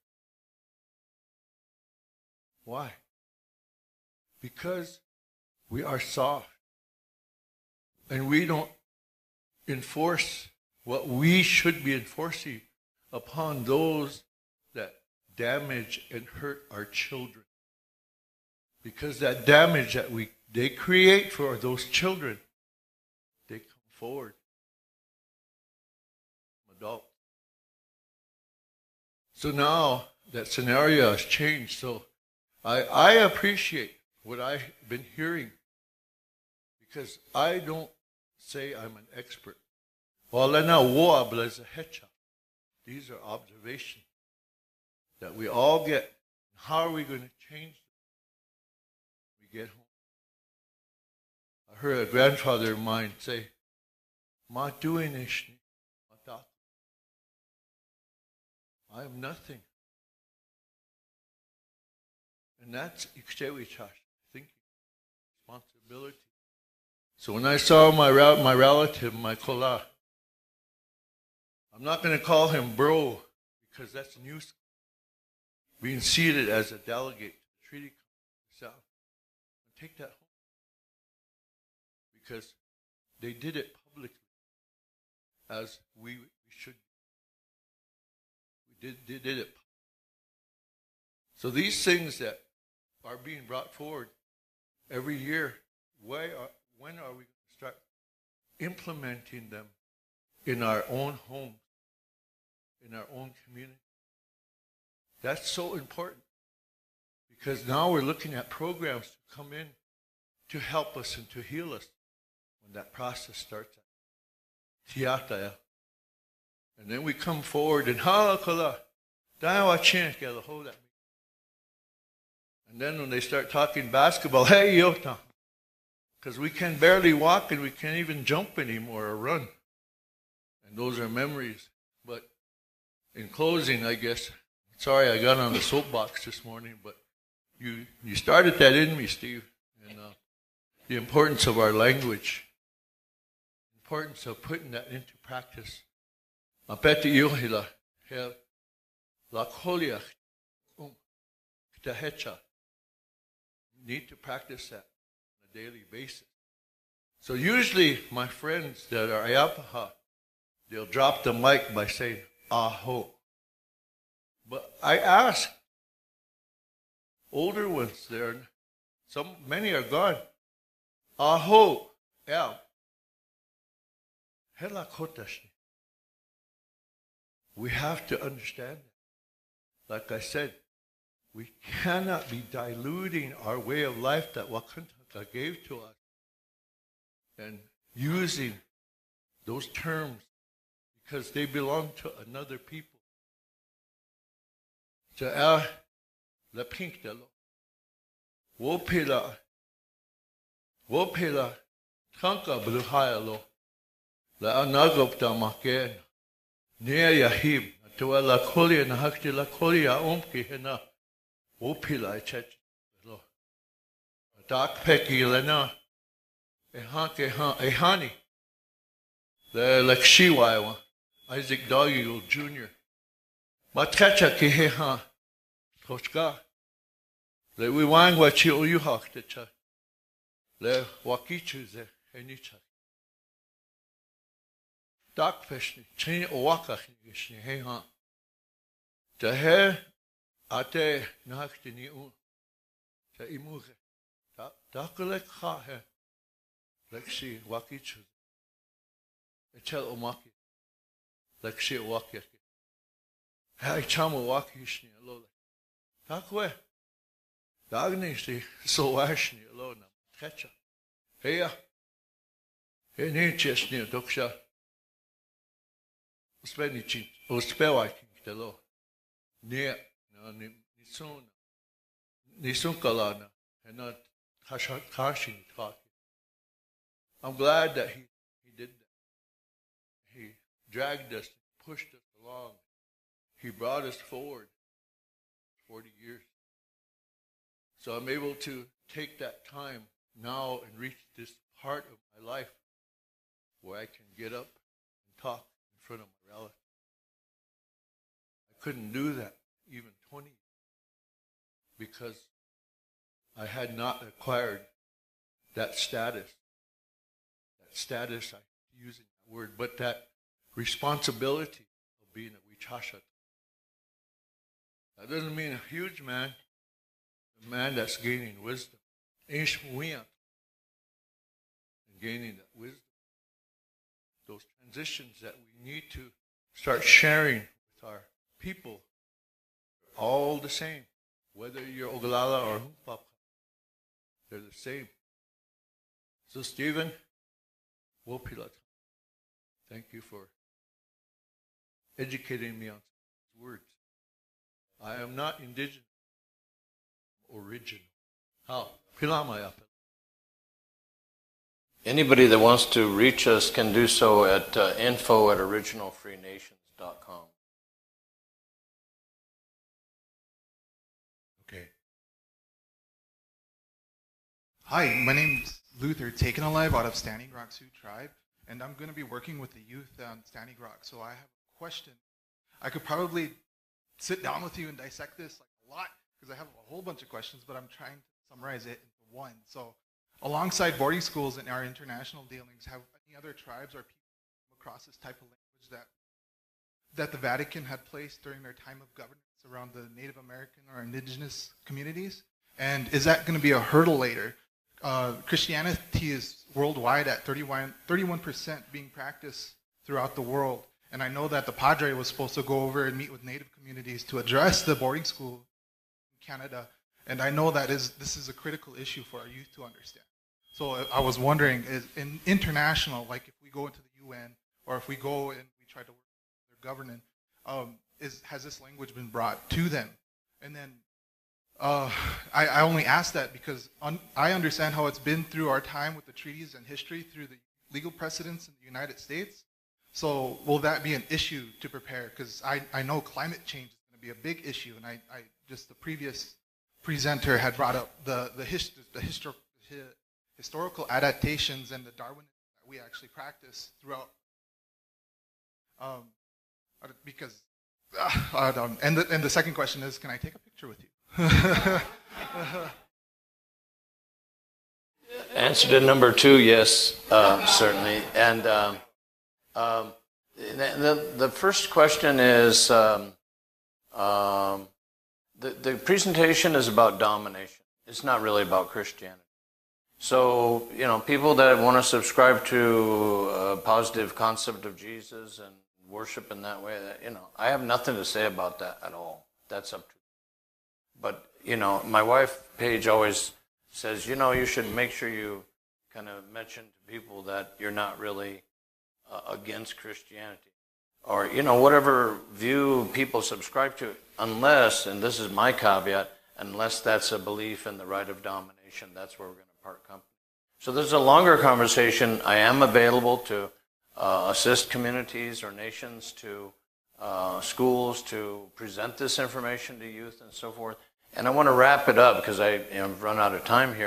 Why? Because we are soft and we don't enforce what we should be enforcing upon those that damage and hurt our children. Because that damage that they create for those children, they come forward. Adult. So now that scenario has changed. So I appreciate what I've been hearing, because I don't say I'm an expert. These are observations that we all get. How are we going to change them when we get home? I heard a grandfather of mine say, "Ma doing ishni, ma I am nothing." And that's ikshewitash, thinking, responsibility. So when I saw my relative, my kola, I'm not going to call him bro, because that's new. Being seated as a delegate to the treaty itself. Take that home. Because they did it publicly, as we should. We did it. So these things that are being brought forward every year, when are we going to start implementing them in our own homes, in our own community? That's so important, because now we're looking at programs to come in to help us and to heal us when that process starts at Tiataya. And then we come forward and halakala, dayawachin get a hold at me. And then when they start talking basketball, hey yota, because we can barely walk and we can't even jump anymore or run. And those are memories. But in closing, I guess, sorry I got on the soapbox this morning, but you started that in me, Steve, and the importance of our language, the importance of putting that into practice. Apeti yohila hel lakholiach ktahecha. Need to practice that on a daily basis. So usually my friends that are ayapaha, they'll drop the mic by saying aho. But I ask older ones there, many are gone. Aho, el, hela kotashni. We have to understand that. Like I said, we cannot be diluting our way of life that Wakantaka gave to us and using those terms because they belong to another people. La pink de lo. Wopila tanka bluhaya lo. La anagopta maken. Nia yahib. Tuela kolia na hakti la kolia omki hena. Wopila chech lo. Doc Peki Lena, Ehani, the Lekshiwa, Isaac Doyle Jr. Matkacha Kiheha, Toshka, the Wiwangwa Chi Uyuhak, the Wakichu, the Enicha. Doc Fishni, Chin Owaka, Heha. The hair, Ate Naktini, the Imuge. Dakulek ha he. Lexi wakichu. Echel omaki. Lexi waki. Hai chamu wakishni alone. Dakwe. Dagnishti so washni alone. Catcha. Heya. He ni chesni doksha. Uspenichi. Uspewaking the law. Near. Nisun. Nisun kalana. And not Kashin talking. I'm glad that he did that. He dragged us, pushed us along. He brought us forward 40 years. So I'm able to take that time now and reach this part of my life where I can get up and talk in front of my relatives. I couldn't do that even 20 years because I had not acquired that status. That status, I'm using that word, but that responsibility of being a Wichashat. That doesn't mean a huge man, a man that's gaining wisdom. And gaining that wisdom. Those transitions that we need to start sharing with our people are all the same. Whether you're Oglala or Humpapa. They're the same. So, Stephen, Wopilat, thank you for educating me on these words. I am not indigenous, original. How? Pilamayapa. Anybody that wants to reach us can do so at info@originalfreenations.com. Okay. Hi, my name's Luther, Taken Alive out of Standing Rock Sioux Tribe, and I'm going to be working with the youth on Standing Rock. So I have a question. I could probably sit down with you and dissect this like a lot because I have a whole bunch of questions, but I'm trying to summarize it into one. So alongside boarding schools in our international dealings, have any other tribes or people come across this type of language that the Vatican had placed during their time of governance around the Native American or indigenous communities? And is that going to be a hurdle later? Christianity is worldwide at 31% being practiced throughout the world. And I know that the Padre was supposed to go over and meet with Native communities to address the boarding school in Canada. And I know that this is a critical issue for our youth to understand. So I was wondering, is in international, like if we go into the UN or if we go and we try to work with their government, has this language been brought to them? And then I only ask that because I understand how it's been through our time with the treaties and history through the legal precedents in the United States. So will that be an issue to prepare? Because I know climate change is going to be a big issue, and I just the previous presenter had brought up the historical adaptations and the Darwinism that we actually practice throughout. Because and the second question is, can I take a picture with you? Answer to number 2, yes, certainly. And the first question is, the presentation is about domination. It's not really about Christianity. So, people that want to subscribe to a positive concept of Jesus and worship in that way, I have nothing to say about that at all. That's up to them. But, my wife, Paige, always says, you should make sure you kind of mention to people that you're not really against Christianity. Or, whatever view people subscribe to, unless, and this is my caveat, unless that's a belief in the right of domination, that's where we're going to part company. So there's a longer conversation. I am available to assist communities or nations, to schools, to present this information to youth and so forth. And I want to wrap it up because I've run out of time here.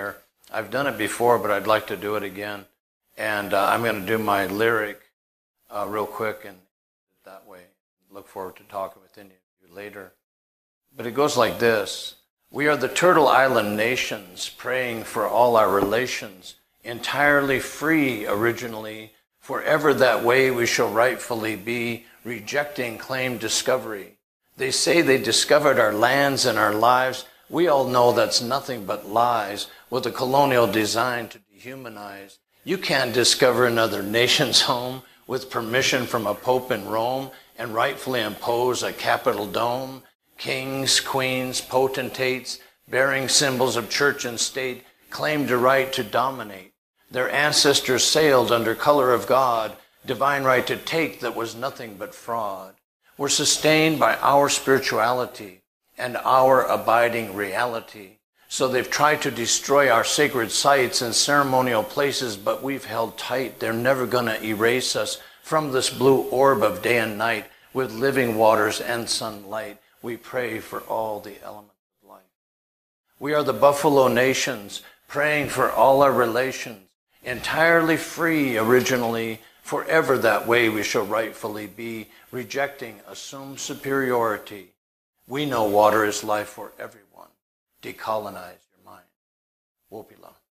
I've done it before, but I'd like to do it again. And I'm going to do my lyric real quick, and that way look forward to talking with any of you later. But it goes like this. We are the Turtle Island nations, praying for all our relations, entirely free originally, forever that way we shall rightfully be, rejecting claimed discovery. They say they discovered our lands and our lives. We all know that's nothing but lies, with a colonial design to dehumanize. You can't discover another nation's home with permission from a pope in Rome and rightfully impose a Capitol dome. Kings, queens, potentates, bearing symbols of church and state, claimed a right to dominate. Their ancestors sailed under color of God, divine right to take that was nothing but fraud. We're sustained by our spirituality and our abiding reality. So they've tried to destroy our sacred sites and ceremonial places, but we've held tight. They're never going to erase us from this blue orb of day and night with living waters and sunlight. We pray for all the elements of life. We are the Buffalo nations, praying for all our relations, entirely free originally, forever that way we shall rightfully be, rejecting assumed superiority. We know water is life for everyone. Decolonize your mind. Wopila.